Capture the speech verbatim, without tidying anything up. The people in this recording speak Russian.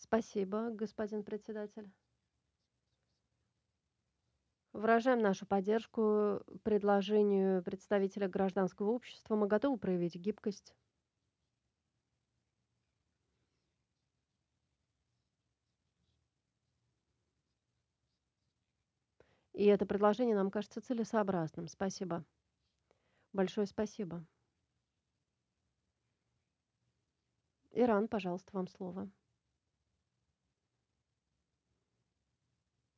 Спасибо, господин председатель. Выражаем нашу поддержку предложению представителя гражданского общества. Мы готовы проявить гибкость. И это предложение нам кажется целесообразным. Спасибо. Большое спасибо. Иран, пожалуйста, вам слово.